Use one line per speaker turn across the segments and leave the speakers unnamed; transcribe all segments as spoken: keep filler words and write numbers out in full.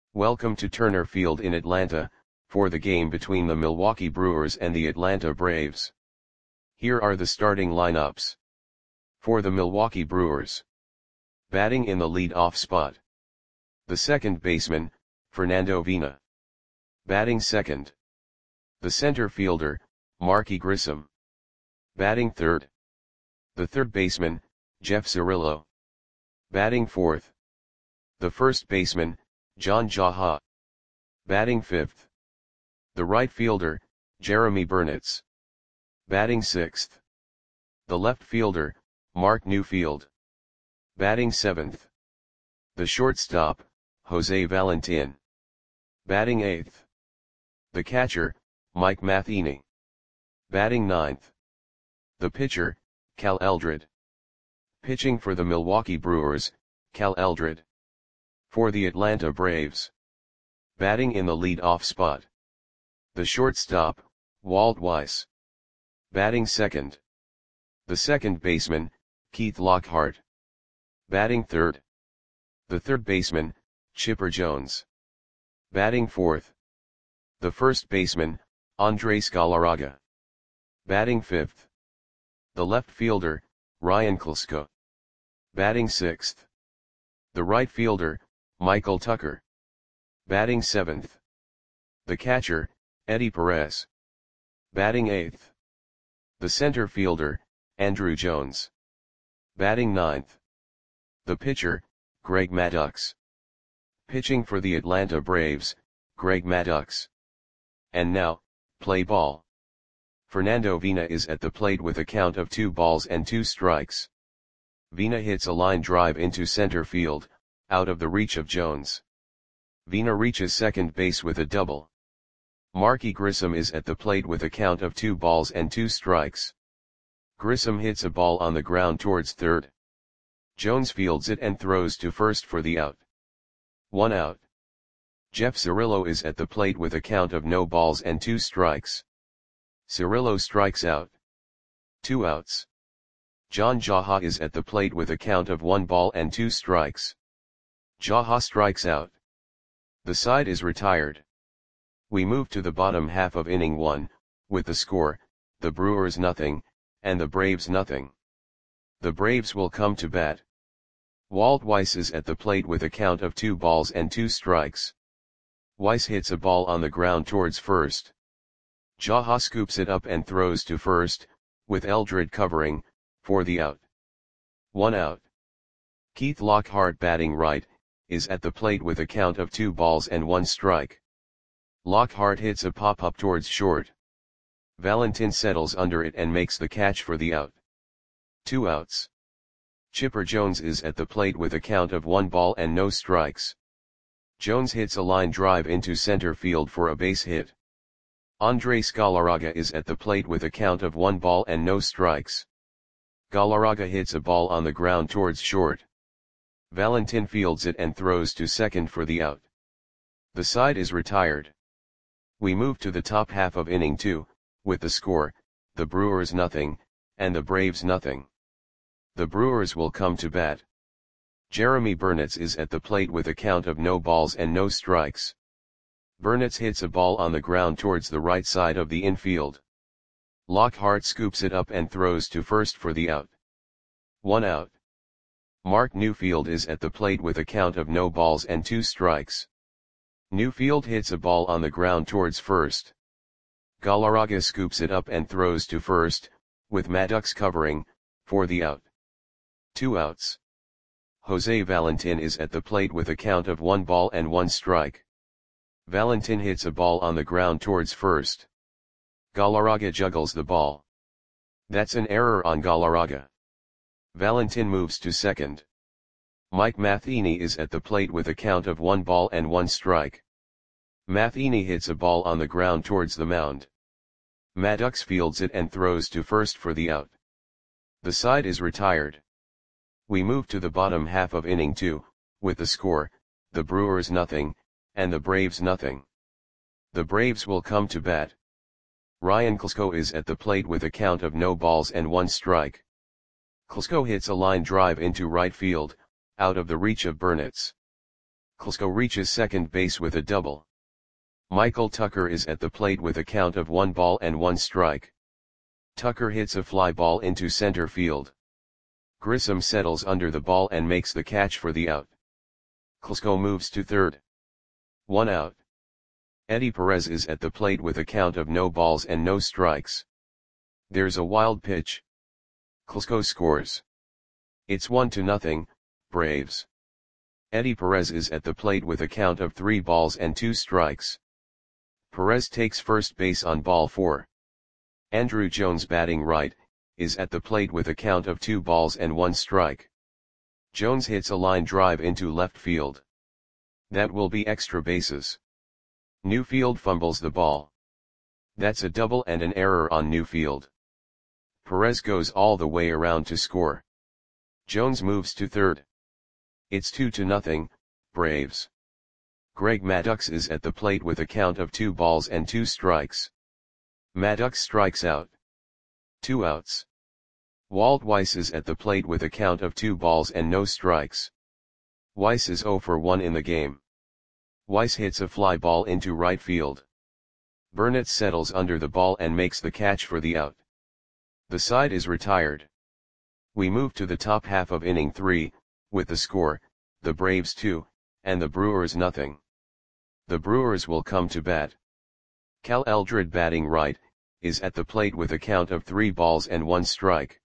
Welcome to Turner Field in Atlanta, for the game between the Milwaukee Brewers and the Atlanta Braves. Here are the starting lineups. For the Milwaukee Brewers. Batting in the lead-off spot. The second baseman, Fernando Vina. Batting second. The center fielder, Marky Grissom. Batting third. The third baseman, Jeff Cirillo. Batting fourth. The first baseman, John Jaha. Batting fifth. The right fielder, Jeremy Burnitz. Batting sixth. The left fielder, Mark Newfield. Batting seventh. The shortstop, Jose Valentin. Batting eighth. The catcher, Mike Matheny. Batting ninth. The pitcher, Cal Eldred. Pitching for the Milwaukee Brewers, Cal Eldred. For the Atlanta Braves. Batting in the lead-off spot. The shortstop, Walt Weiss. Batting second. The second baseman, Keith Lockhart. Batting third. The third baseman, Chipper Jones. Batting fourth. The first baseman, Andres Galarraga. Batting fifth. The left fielder, Ryan Klesko. Batting sixth. The right fielder, Michael Tucker. Batting seventh. The catcher, Eddie Perez. Batting eighth. The center fielder, Andrew Jones. Batting ninth. The pitcher, Greg Maddux. Pitching for the Atlanta Braves, Greg Maddux. And now, play ball. Fernando Vina is at the plate with a count of two balls and two strikes. Vina hits a line drive into center field, out of the reach of Jones. Vina reaches second base with a double. Marky Grissom is at the plate with a count of two balls and two strikes. Grissom hits a ball on the ground towards third. Jones fields it and throws to first for the out. One out. Jeff Cirillo is at the plate with a count of no balls and two strikes. Cirillo strikes out. Two outs. John Jaha is at the plate with a count of one ball and two strikes. Jaha strikes out. The side is retired. We move to the bottom half of inning one, with the score, the Brewers nothing, and the Braves nothing. The Braves will come to bat. Walt Weiss is at the plate with a count of two balls and two strikes. Weiss hits a ball on the ground towards first. Jaha scoops it up and throws to first, with Eldred covering, for the out. One out. Keith Lockhart batting right, is at the plate with a count of two balls and one strike. Lockhart hits a pop-up towards short. Valentin settles under it and makes the catch for the out. Two outs. Chipper Jones is at the plate with a count of one ball and no strikes. Jones hits a line drive into center field for a base hit. Andres Galarraga is at the plate with a count of one ball and no strikes. Galarraga hits a ball on the ground towards short. Valentin fields it and throws to second for the out. The side is retired. We move to the top half of inning two, with the score, the Brewers nothing, and the Braves nothing. The Brewers will come to bat. Jeremy Burnitz is at the plate with a count of no balls and no strikes. Burnitz hits a ball on the ground towards the right side of the infield. Lockhart scoops it up and throws to first for the out. One out. Mark Newfield is at the plate with a count of no balls and two strikes. Newfield hits a ball on the ground towards first. Galarraga scoops it up and throws to first, with Maddux covering, for the out. Two outs. Jose Valentin is at the plate with a count of one ball and one strike. Valentin hits a ball on the ground towards first. Galarraga juggles the ball. That's an error on Galarraga. Valentin moves to second. Mike Matheny is at the plate with a count of one ball and one strike. Matheny hits a ball on the ground towards the mound. Maddux fields it and throws to first for the out. The side is retired. We move to the bottom half of inning two, with the score, the Brewers nothing, and the Braves nothing. The Braves will come to bat. Ryan Klesko is at the plate with a count of no balls and one strike. Klesko hits a line drive into right field, out of the reach of Burnitz. Klesko reaches second base with a double. Michael Tucker is at the plate with a count of one ball and one strike. Tucker hits a fly ball into center field. Grissom settles under the ball and makes the catch for the out. Klesko moves to third. One out. Eddie Perez is at the plate with a count of no balls and no strikes. There's a wild pitch. Klesko scores. It's one to nothing, Braves. Eddie Perez is at the plate with a count of three balls and two strikes. Perez takes first base on ball four. Andruw Jones, batting right, is at the plate with a count of two balls and one strike. Jones hits a line drive into left field. That will be extra bases. Newfield fumbles the ball. That's a double and an error on Newfield. Perez goes all the way around to score. Jones moves to third. It's two to nothing, Braves. Greg Maddux is at the plate with a count of two balls and two strikes. Maddux strikes out. Two outs. Walt Weiss is at the plate with a count of two balls and no strikes. Weiss is oh for one in the game. Weiss hits a fly ball into right field. Burnett settles under the ball and makes the catch for the out. The side is retired. We move to the top half of inning three, with the score, the Braves two, and the Brewers nothing. The Brewers will come to bat. Cal Eldred, batting right, is at the plate with a count of three balls and one strike.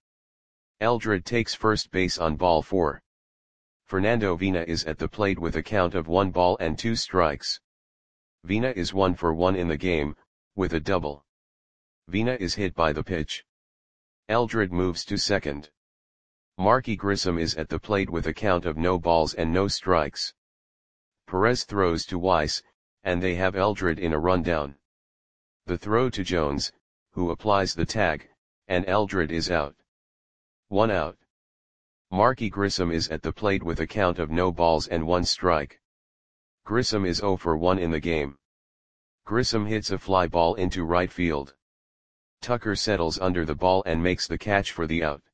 Eldred takes first base on ball four. Fernando Vina is at the plate with a count of one ball and two strikes. Vina is one for one in the game, with a double. Vina is hit by the pitch. Eldred moves to second. Marky Grissom is at the plate with a count of no balls and no strikes. Perez throws to Weiss, and they have Eldred in a rundown. The throw to Jones, who applies the tag, and Eldred is out. One out. Marky Grissom is at the plate with a count of no balls and one strike. Grissom is oh for one in the game. Grissom hits a fly ball into right field. Tucker settles under the ball and makes the catch for the out.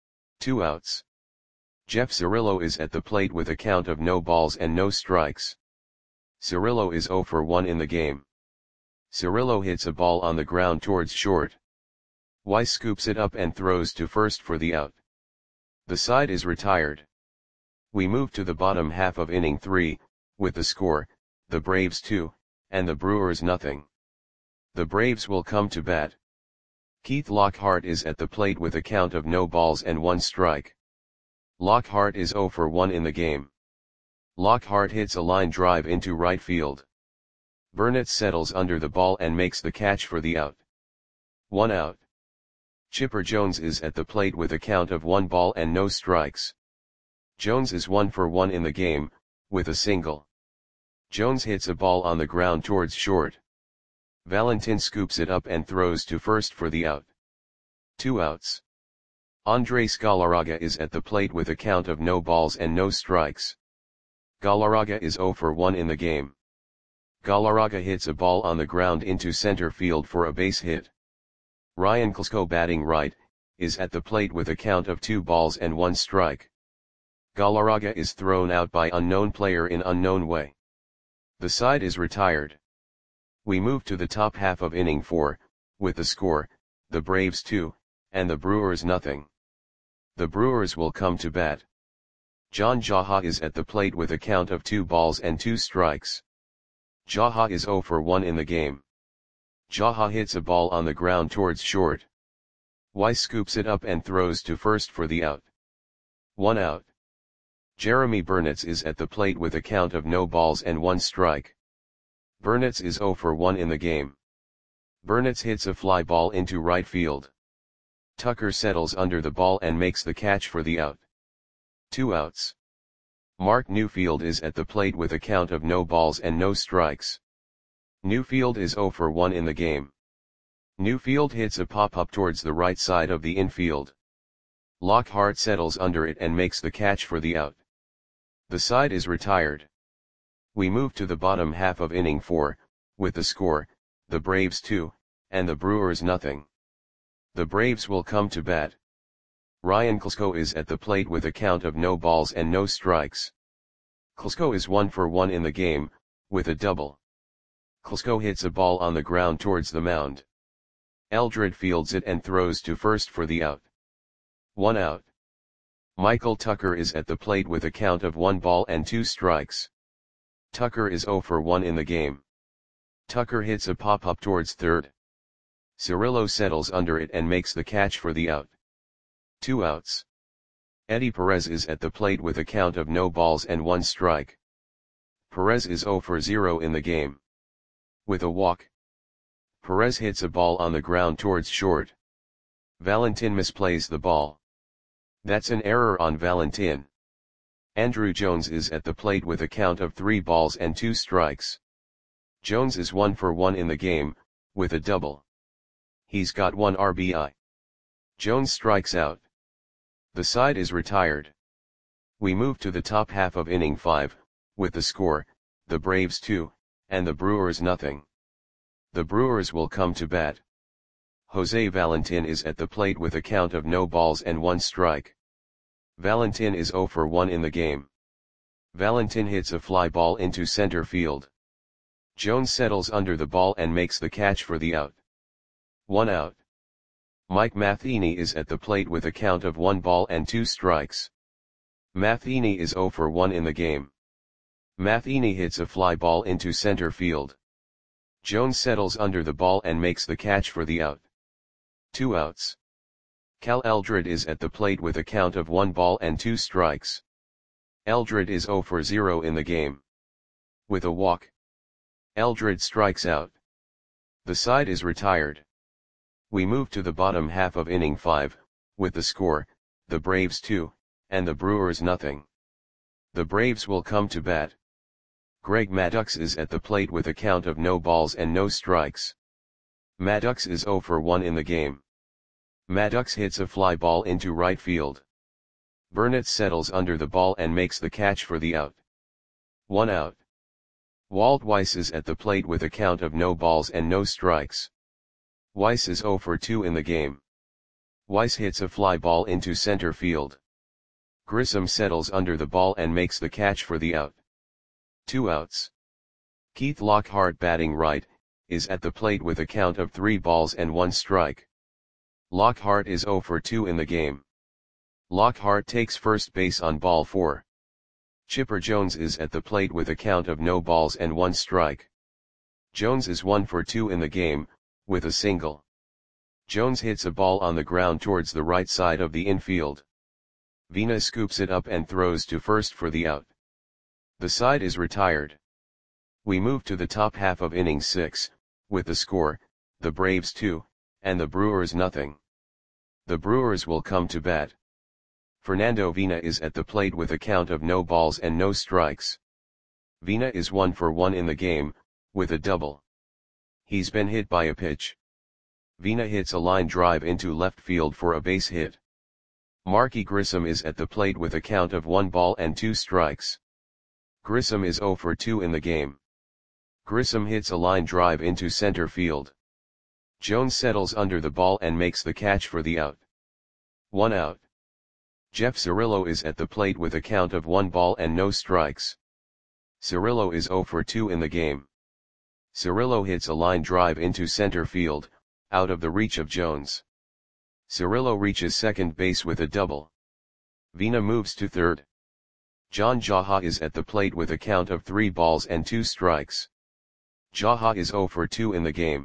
Two outs. Jeff Cirillo is at the plate with a count of no balls and no strikes. Cirillo is oh for one in the game. Cirillo hits a ball on the ground towards short. Weiss scoops it up and throws to first for the out. The side is retired. We move to the bottom half of inning three, with the score, the Braves two, and the Brewers nothing. The Braves will come to bat. Keith Lockhart is at the plate with a count of no balls and one strike. Lockhart is oh for one in the game. Lockhart hits a line drive into right field. Burnett settles under the ball and makes the catch for the out. One out. Chipper Jones is at the plate with a count of one ball and no strikes. Jones is one for one in the game, with a single. Jones hits a ball on the ground towards short. Valentin scoops it up and throws to first for the out. Two outs. Andres Galarraga is at the plate with a count of no balls and no strikes. Galarraga is oh for one in the game. Galarraga hits a ball on the ground into center field for a base hit. Ryan Klesko, batting right, is at the plate with a count of two balls and one strike. Galarraga is thrown out by unknown player in unknown way. The side is retired. We move to the top half of inning four, with the score, the Braves two, and the Brewers nothing. The Brewers will come to bat. John Jaha is at the plate with a count of two balls and two strikes. Jaha is oh for one in the game. Jaha hits a ball on the ground towards short. Weiss scoops it up and throws to first for the out. One out. Jeremy Burnett is at the plate with a count of no balls and one strike. Burnett is oh for one in the game. Burnett hits a fly ball into right field. Tucker settles under the ball and makes the catch for the out. Two outs. Mark Newfield is at the plate with a count of no balls and no strikes. Newfield is oh for one in the game. Newfield hits a pop-up towards the right side of the infield. Lockhart settles under it and makes the catch for the out. The side is retired. We move to the bottom half of inning four, with the score, the Braves two, and the Brewers nothing. The Braves will come to bat. Ryan Klesko is at the plate with a count of no balls and no strikes. Klitschko is one for one in the game, with a double. Klitschko hits a ball on the ground towards the mound. Eldred fields it and throws to first for the out. One out. Michael Tucker is at the plate with a count of one ball and two strikes. Tucker is zero for one in the game. Tucker hits a pop-up towards third. Cirillo settles under it and makes the catch for the out. Two outs. Eddie Perez is at the plate with a count of no balls and one strike. Perez is zero for zero in the game. With a walk. Perez hits a ball on the ground towards short. Valentin misplays the ball. That's an error on Valentin. Andruw Jones is at the plate with a count of three balls and two strikes. Jones is one for one in the game, with a double. He's got one R B I. Jones strikes out. The side is retired. We move to the top half of inning five, with the score, the Braves two, and the Brewers nothing. The Brewers will come to bat. Jose Valentin is at the plate with a count of no balls and one strike. Valentin is zero for one in the game. Valentin hits a fly ball into center field. Jones settles under the ball and makes the catch for the out. One out. Mike Matheny is at the plate with a count of one ball and two strikes. Matheny is zero for one in the game. Matheny hits a fly ball into center field. Jones settles under the ball and makes the catch for the out. Two outs. Cal Eldred is at the plate with a count of one ball and two strikes. Eldred is zero for zero in the game. With a walk. Eldred strikes out. The side is retired. We move to the bottom half of inning five, with the score, the Braves two, and the Brewers nothing. The Braves will come to bat. Greg Maddux is at the plate with a count of no balls and no strikes. Maddux is zero for one in the game. Maddux hits a fly ball into right field. Burnett settles under the ball and makes the catch for the out. One out. Walt Weiss is at the plate with a count of no balls and no strikes. Weiss is zero for two in the game. Weiss hits a fly ball into center field. Grissom settles under the ball and makes the catch for the out. Two outs. Keith Lockhart, batting right, is at the plate with a count of three balls and one strike. Lockhart is zero for two in the game. Lockhart takes first base on ball four. Chipper Jones is at the plate with a count of no balls and one strike. Jones is one for two in the game, with a single. Jones hits a ball on the ground towards the right side of the infield. Vina scoops it up and throws to first for the out. The side is retired. We move to the top half of inning six, with the score, the Braves two, and the Brewers nothing. The Brewers will come to bat. Fernando Vina is at the plate with a count of no balls and no strikes. Vina is one for one in the game, with a double. He's been hit by a pitch. Vina hits a line drive into left field for a base hit. Marky Grissom is at the plate with a count of one ball and two strikes. Grissom is zero for two in the game. Grissom hits a line drive into center field. Jones settles under the ball and makes the catch for the out. One out. Jeff Cirillo is at the plate with a count of one ball and no strikes. Cirillo is zero for two in the game. Cirillo hits a line drive into center field, out of the reach of Jones. Cirillo reaches second base with a double. Vina moves to third. John Jaha is at the plate with a count of three balls and two strikes. Jaha is zero for two in the game.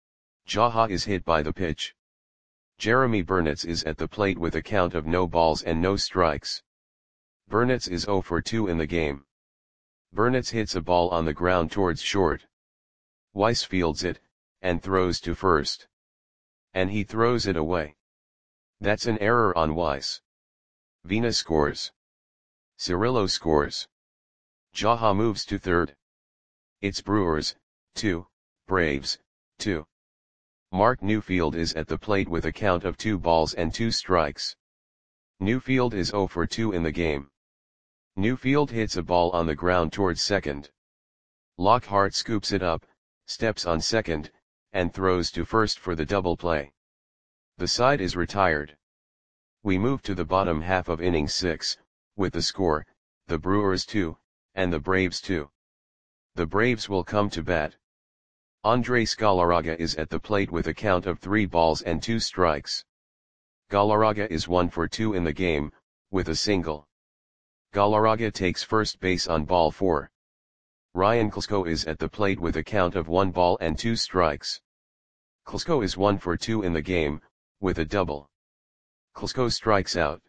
Jaha is hit by the pitch. Jeremy Burnitz is at the plate with a count of no balls and no strikes. Burnitz is zero for two in the game. Burnitz hits a ball on the ground towards short. Weiss fields it, and throws to first. And he throws it away. That's an error on Weiss. Vina scores. Cirillo scores. Jaha moves to third. It's Brewers, two, Braves, two. Mark Newfield is at the plate with a count of two balls and two strikes. Newfield is zero for two in the game. Newfield hits a ball on the ground towards second. Lockhart scoops it up, steps on second, and throws to first for the double play. The side is retired. We move to the bottom half of inning six, with the score, the Brewers two, and the Braves two. The Braves will come to bat. Andres Galarraga is at the plate with a count of three balls and two strikes. Galarraga is one for two in the game, with a single. Galarraga takes first base on ball four. Ryan Klesko is at the plate with a count of one ball and two strikes. Klesko is one for two in the game, with a double. Klesko strikes out.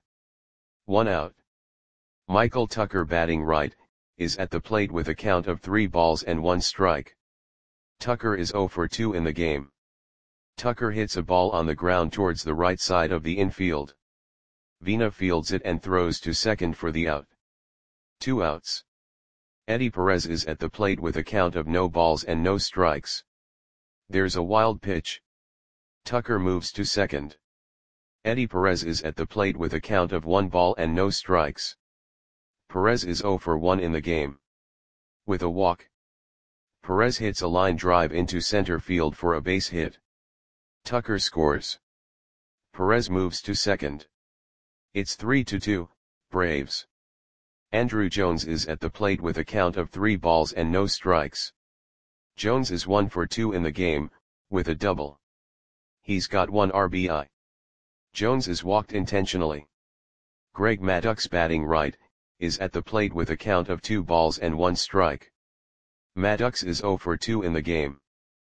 One out. Michael Tucker, batting right, is at the plate with a count of three balls and one strike. Tucker is zero for two in the game. Tucker hits a ball on the ground towards the right side of the infield. Vina fields it and throws to second for the out. Two outs. Eddie Perez is at the plate with a count of no balls and no strikes. There's a wild pitch. Tucker moves to second. Eddie Perez is at the plate with a count of one ball and no strikes. Perez is zero for one in the game. With a walk, Perez hits a line drive into center field for a base hit. Tucker scores. Perez moves to second. It's three to two, Braves. Andrew Jones is at the plate with a count of three balls and no strikes. Jones is one for two in the game, with a double. He's got one R B I. Jones is walked intentionally. Greg Maddux, batting right, is at the plate with a count of two balls and one strike. Maddux is zero for two in the game.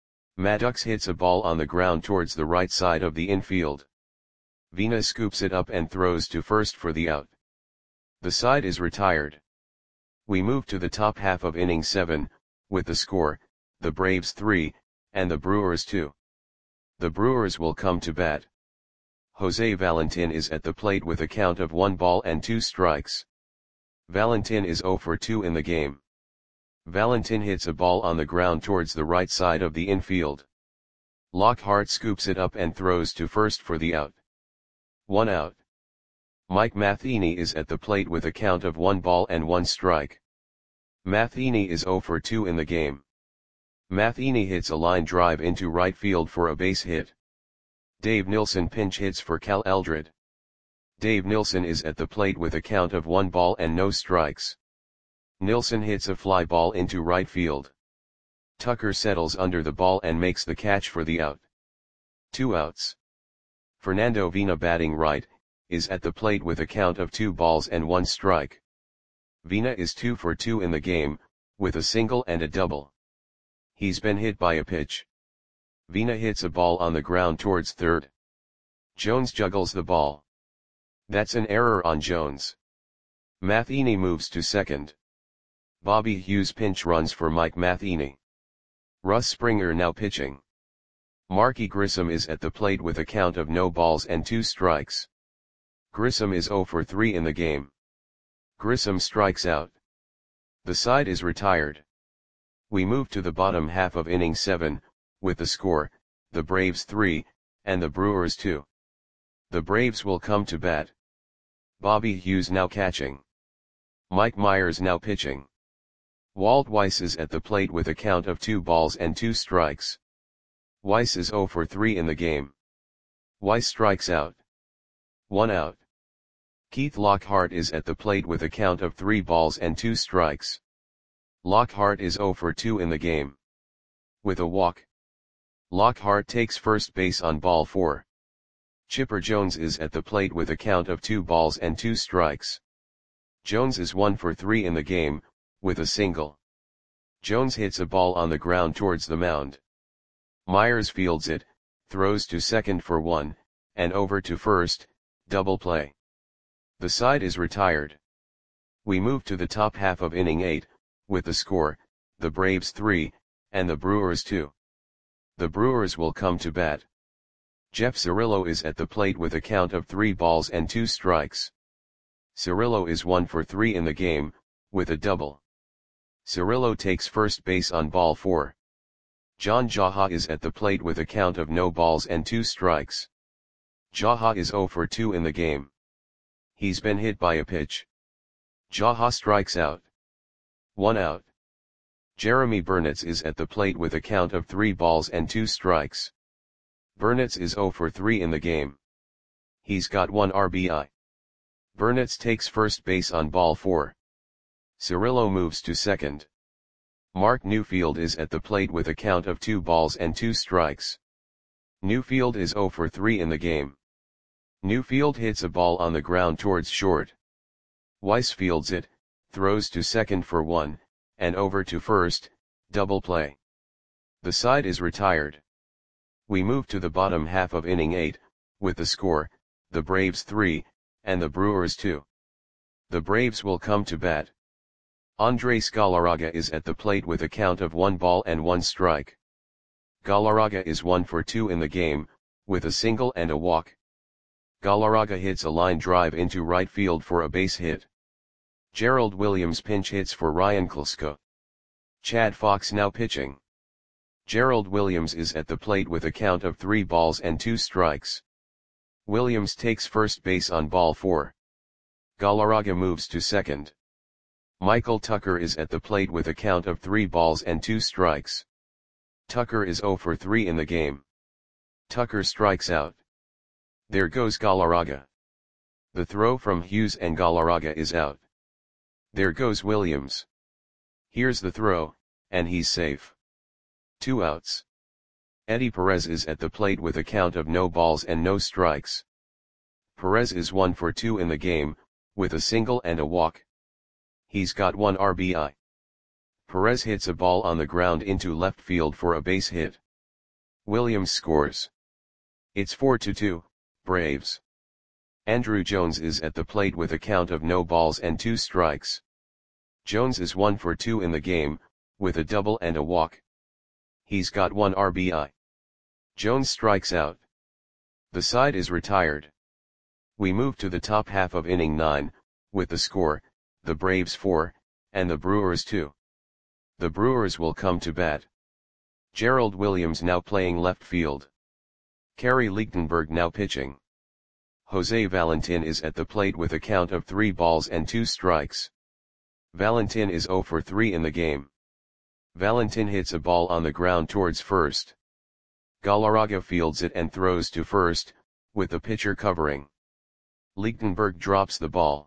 Maddux hits a ball on the ground towards the right side of the infield. Vina scoops it up and throws to first for the out. The side is retired. We move to the top half of inning seven, with the score, the Braves three, and the Brewers two. The Brewers will come to bat. Jose Valentin is at the plate with a count of one ball and two strikes. Valentin is zero for two in the game. Valentin hits a ball on the ground towards the right side of the infield. Lockhart scoops it up and throws to first for the out. One out. Mike Matheny is at the plate with a count of one ball and one strike. Matheny is zero for two in the game. Matheny hits a line drive into right field for a base hit. Dave Nilsson pinch hits for Cal Eldred. Dave Nilsson is at the plate with a count of one ball and no strikes. Nilsson hits a fly ball into right field. Tucker settles under the ball and makes the catch for the out. Two outs. Fernando Vina, batting right, is at the plate with a count of two balls and one strike. Vina is two for two in the game, with a single and a double. He's been hit by a pitch. Vina hits a ball on the ground towards third. Jones juggles the ball. That's an error on Jones. Matheny moves to second. Bobby Hughes pinch runs for Mike Matheny. Russ Springer now pitching. Marky Grissom is at the plate with a count of no balls and two strikes. Grissom is zero for three in the game. Grissom strikes out. The side is retired. We move to the bottom half of inning seven, with the score, the Braves three, and the Brewers two. The Braves will come to bat. Bobby Hughes now catching. Mike Myers now pitching. Walt Weiss is at the plate with a count of two balls and two strikes. Weiss is zero for three in the game. Weiss strikes out. One out. Keith Lockhart is at the plate with a count of three balls and two strikes. Lockhart is zero for two in the game. With a walk, Lockhart takes first base on ball four. Chipper Jones is at the plate with a count of two balls and two strikes. Jones is one for three in the game, with a single. Jones hits a ball on the ground towards the mound. Myers fields it, throws to second for one, and over to first, double play. The side is retired. We move to the top half of inning eight, with the score, the Braves three, and the Brewers two. The Brewers will come to bat. Jeff Cirillo is at the plate with a count of three balls and two strikes. Cirillo is one for three in the game, with a double. Cirillo takes first base on ball four. John Jaha is at the plate with a count of no balls and two strikes. Jaha is zero for two in the game. He's been hit by a pitch. Jaha strikes out. One out. Jeremy Burnitz is at the plate with a count of three balls and two strikes. Burnitz is zero for three in the game. He's got one R B I. Burnitz takes first base on ball four. Cirillo moves to second. Mark Newfield is at the plate with a count of two balls and two strikes. Newfield is zero for three in the game. Newfield hits a ball on the ground towards short. Weiss fields it, throws to second for one, and over to first, double play. The side is retired. We move to the bottom half of inning eight, with the score, the Braves three, and the Brewers two. The Braves will come to bat. Andres Galarraga is at the plate with a count of one ball and one strike. Galarraga is one for two in the game, with a single and a walk. Galarraga hits a line drive into right field for a base hit. Gerald Williams pinch hits for Ryan Klesko. Chad Fox now pitching. Gerald Williams is at the plate with a count of three balls and two strikes. Williams takes first base on ball four. Galarraga moves to second. Michael Tucker is at the plate with a count of three balls and two strikes. Tucker is zero for three in the game. Tucker strikes out. There goes Galarraga. The throw from Hughes and Galarraga is out. There goes Williams. Here's the throw, and he's safe. Two outs. Eddie Perez is at the plate with a count of no balls and no strikes. Perez is one for two in the game, with a single and a walk. He's got one R B I. Perez hits a ball on the ground into left field for a base hit. Williams scores. It's four to two, Braves. Andruw Jones is at the plate with a count of no balls and two strikes. Jones is one for two in the game, with a double and a walk. He's got one R B I. Jones strikes out. The side is retired. We move to the top half of inning nine, with the score, the Braves four, and the Brewers two. The Brewers will come to bat. Gerald Williams now playing left field. Kerry Lichtenberg now pitching. Jose Valentin is at the plate with a count of three balls and two strikes. Valentin is zero for three in the game. Valentin hits a ball on the ground towards first. Galarraga fields it and throws to first, with the pitcher covering. Lichtenberg drops the ball.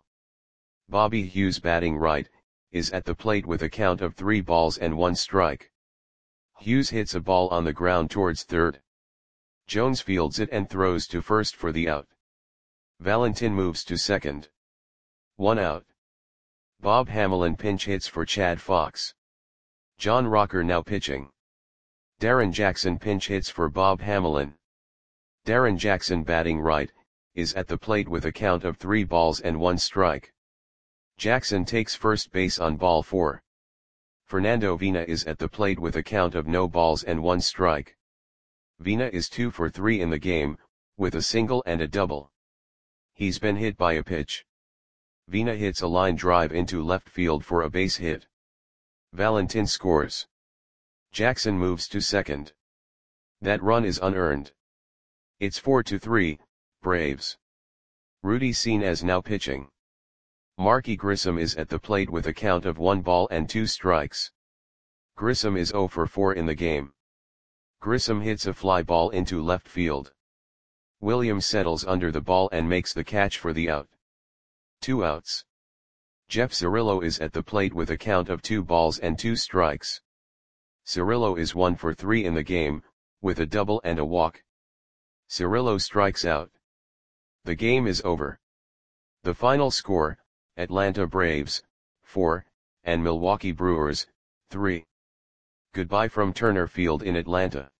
Bobby Hughes batting right, is at the plate with a count of three balls and one strike. Hughes hits a ball on the ground towards third. Jones fields it and throws to first for the out. Valentin moves to second. One out. Bob Hamelin pinch hits for Chad Fox. John Rocker now pitching. Darren Jackson pinch hits for Bob Hamelin. Darren Jackson batting right, is at the plate with a count of three balls and one strike. Jackson takes first base on ball four. Fernando Vina is at the plate with a count of no balls and one strike. Vina is two for three in the game, with a single and a double. He's been hit by a pitch. Vina hits a line drive into left field for a base hit. Valentin scores. Jackson moves to second. That run is unearned. It's four to three, Braves. Rudy Cines now pitching. Marky Grissom is at the plate with a count of one ball and two strikes. Grissom is zero for four in the game. Grissom hits a fly ball into left field. Williams settles under the ball and makes the catch for the out. Two outs. Jeff Cirillo is at the plate with a count of two balls and two strikes. Cirillo is one for three in the game, with a double and a walk. Cirillo strikes out. The game is over. The final score, Atlanta Braves, four, and Milwaukee Brewers, three. Goodbye from Turner Field in Atlanta.